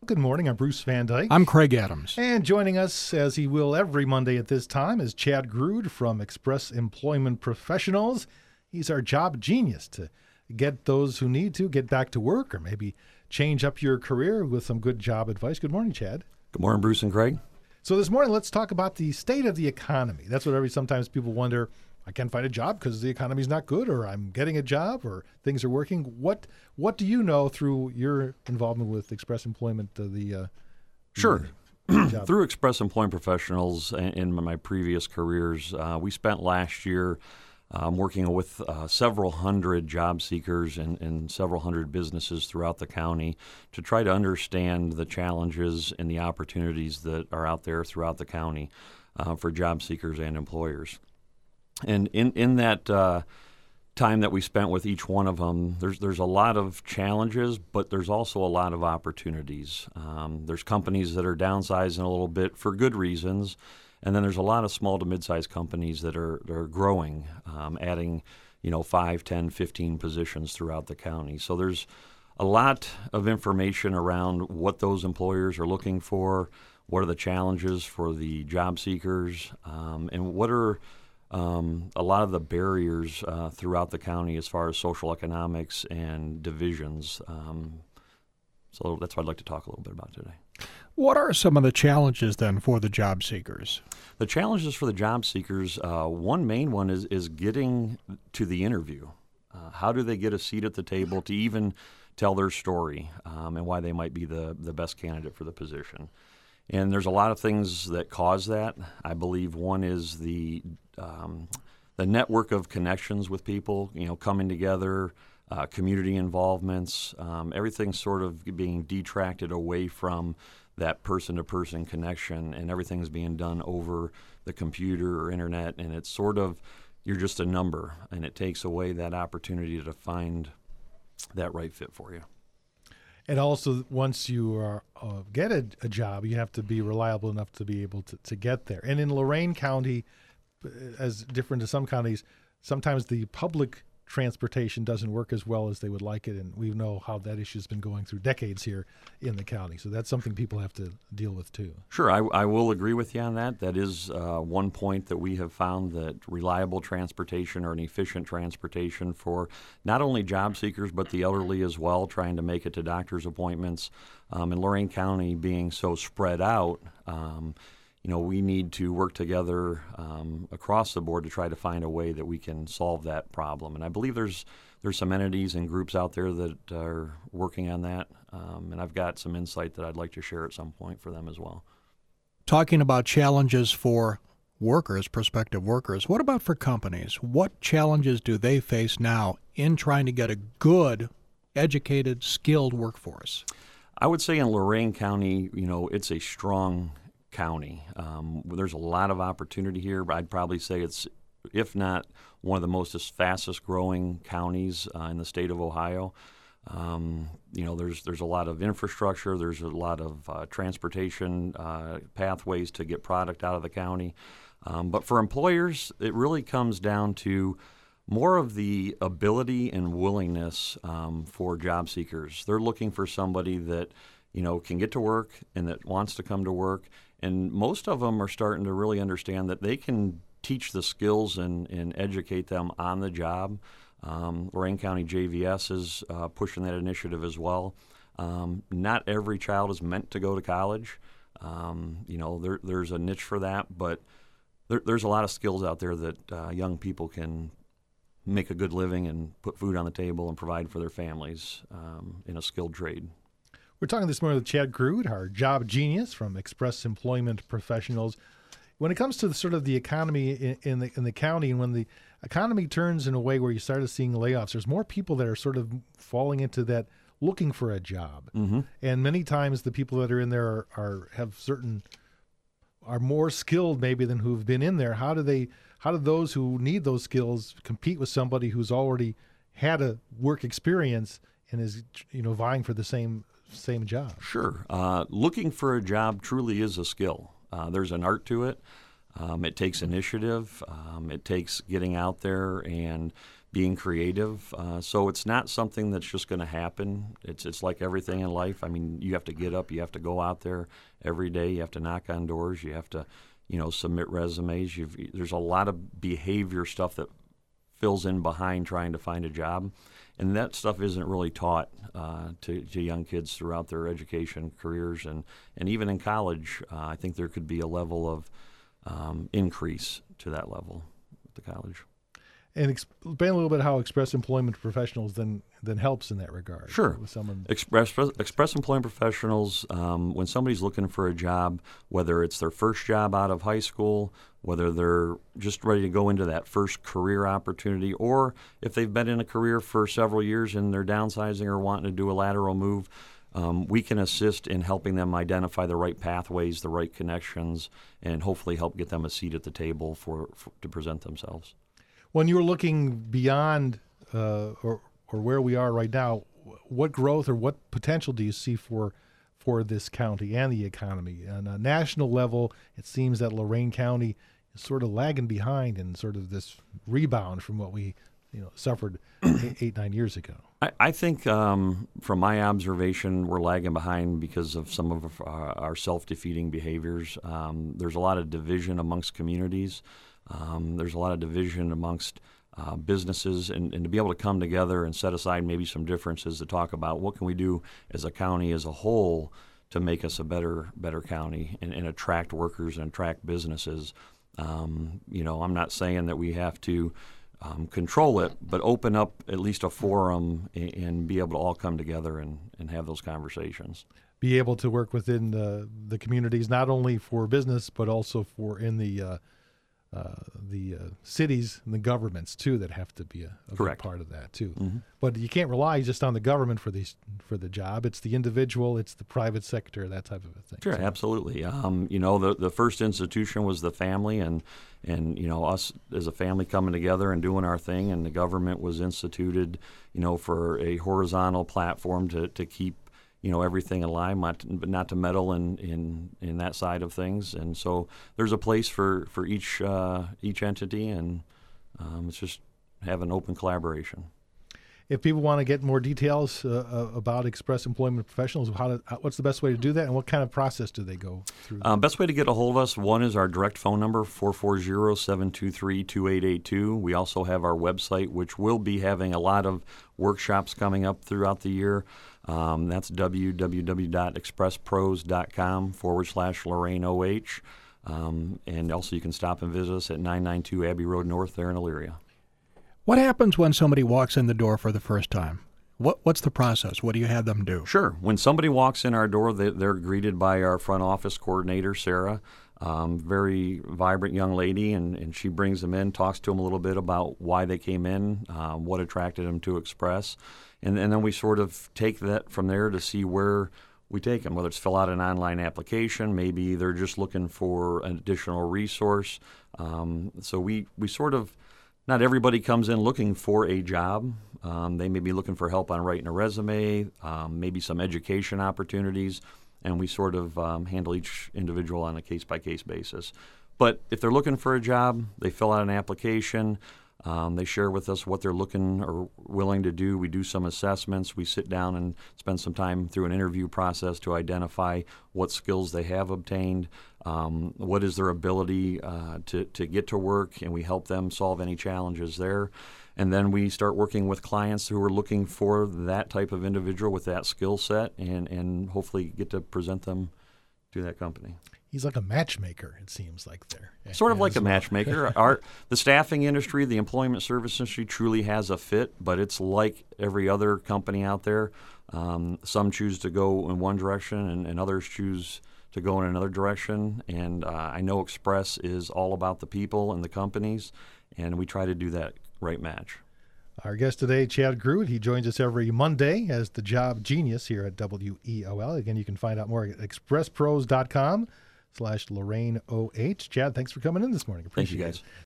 Good morning. I'm Bruce Van Dyke. I'm Craig Adams. And joining us, as he will every Monday at this time, is Chad Grood from Express Employment Professionals. He's our job genius to get those who need to get back to work or maybe change up your career with some good job advice. Good morning, Chad. Good morning, Bruce and Craig. So this morning, let's talk about the state of the economy. That's what sometimes people wonder. I can't find a job because the economy's not good, or I'm getting a job, or things are working. What do you know through your involvement with Express Employment? Sure. Job? Through Express Employment Professionals in my previous careers, we spent last year working with several hundred job seekers and several hundred businesses throughout the county to try to understand the challenges and the opportunities that are out there throughout the county for job seekers and employers. And in that time that we spent with each one of them, there's a lot of challenges, but there's also a lot of opportunities. There's companies that are downsizing a little bit for good reasons, and then there's a lot of small to mid-sized companies that are growing, adding 5, 10, 15 positions throughout the county. So there's a lot of information around what those employers are looking for, what are the challenges for the job seekers, and what are a lot of the barriers throughout the county as far as social economics and divisions. So that's what I'd like to talk a little bit about today. What are some of the challenges then for the job seekers? The challenges for the job seekers, one main one is getting to the interview. How do they get a seat at the table to even tell their story and why they might be the best candidate for the position? And there's a lot of things that cause that. I believe one is the network of connections with people, coming together, community involvements, everything sort of being detracted away from that person-to-person connection, and everything's being done over the computer or internet, and it's sort of, you're just a number, and it takes away that opportunity to find that right fit for you. And also, once you get a job, you have to be reliable enough to be able to get there. And in Lorain County, as different as some counties, sometimes the public transportation doesn't work as well as they would like it, and we know how that issue has been going through decades here in the county. So that's something people have to deal with too. Sure, I will agree with you on that. That is one point that we have found, that reliable transportation or an efficient transportation for not only job seekers but the elderly as well, trying to make it to doctor's appointments. In Lorain County being so spread out, we need to work together across the board to try to find a way that we can solve that problem. And I believe there's some entities and groups out there that are working on that, and I've got some insight that I'd like to share at some point for them as well. Talking about challenges for workers, prospective workers, what about for companies? What challenges do they face now in trying to get a good, educated, skilled workforce? I would say in Lorain County, it's a strong county. There's a lot of opportunity here, but I'd probably say it's, if not one of the fastest growing counties in the state of Ohio. There's a lot of infrastructure. There's a lot of transportation pathways to get product out of the county. But for employers, it really comes down to more of the ability and willingness for job seekers. They're looking for somebody that can get to work and that wants to come to work. And most of them are starting to really understand that they can teach the skills and educate them on the job. Lorain County JVS is pushing that initiative as well. Not every child is meant to go to college. There's a niche for that, but there's a lot of skills out there that young people can make a good living and put food on the table and provide for their families in a skilled trade. We're talking this morning with Chad Grood, our job genius from Express Employment Professionals. When it comes to the economy in the county, and when the economy turns in a way where you started seeing layoffs, there's more people that are sort of falling into that, looking for a job. Mm-hmm. And many times the people that are in there are more skilled maybe than who've been in there. How do those who need those skills compete with somebody who's already had a work experience and is vying for the same job? Sure. Looking for a job truly is a skill. There's an art to it. It takes initiative. It takes getting out there and being creative. So it's not something that's just going to happen. It's like everything in life. I mean, you have to get up, you have to go out there every day, you have to knock on doors, you have to, submit resumes. There's a lot of behavior stuff that fills in behind trying to find a job, and that stuff isn't really taught to young kids throughout their education careers, and even in college. I think there could be a level of increase to that level at the college. And explain a little bit how Express Employment Professionals then helps in that regard. Sure. With someone... Express Employment Professionals, when somebody's looking for a job, whether it's their first job out of high school, whether they're just ready to go into that first career opportunity, or if they've been in a career for several years and they're downsizing or wanting to do a lateral move, we can assist in helping them identify the right pathways, the right connections, and hopefully help get them a seat at the table to present themselves. When you're looking beyond or where we are right now, what growth or what potential do you see for this county and the economy? On a national level, it seems that Lorain County is sort of lagging behind in sort of this rebound from what we suffered 8-9 years ago. I think from my observation, we're lagging behind because of some of our self-defeating behaviors. There's a lot of division amongst communities. There's a lot of division amongst businesses, and to be able to come together and set aside maybe some differences to talk about what can we do as a county as a whole to make us a better county and attract workers and attract businesses. I'm not saying that we have to control it, but open up at least a forum and be able to all come together and have those conversations. Be able to work within the communities, not only for business, but also for in the cities and the governments too, that have to be a big part of that too. Mm-hmm. But you can't rely just on the government for the job. It's the individual, it's the private sector, that type of a thing. Sure, absolutely. The first institution was the family, and us as a family coming together and doing our thing, and the government was instituted, for a horizontal platform to keep everything in line, but not to meddle in that side of things. And so there's a place for each entity, and it's just have an open collaboration. If people want to get more details about Express Employment Professionals, what's the best way to do that, and what kind of process do they go through? Best way to get a hold of us, one is our direct phone number, 440-723-2882. We also have our website, which will be having a lot of workshops coming up throughout the year. That's www.expresspros.com/LorraineOH. And also you can stop and visit us at 992 Abbey Road North there in Elyria. What happens when somebody walks in the door for the first time? What's the process? What do you have them do? Sure. When somebody walks in our door, they're greeted by our front office coordinator, Sarah. Very vibrant young lady, and she brings them in, talks to them a little bit about why they came in, what attracted them to Express. And then we sort of take that from there to see where we take them, whether it's fill out an online application, maybe they're just looking for an additional resource. So we sort of, not everybody comes in looking for a job. They may be looking for help on writing a resume, maybe some education opportunities, and we sort of handle each individual on a case-by-case basis. But if they're looking for a job, they fill out an application. They share with us what they're looking or willing to do. We do some assessments. We sit down and spend some time through an interview process to identify what skills they have obtained, what is their ability to get to work, and we help them solve any challenges there. And then we start working with clients who are looking for that type of individual with that skill set and hopefully get to present them to that company. He's like a matchmaker, it seems like there. Sort of like a matchmaker. The staffing industry, the employment service industry truly has a fit, but it's like every other company out there. Some choose to go in one direction and others choose to go in another direction. And I know Express is all about the people and the companies, and we try to do that right match. Our guest today, Chad Groot. He joins us every Monday as the Job Genius here at WEOL. Again, you can find out more at expresspros.com/LorraineOH. Chad, thanks for coming in this morning. Appreciate it. Thank you, guys.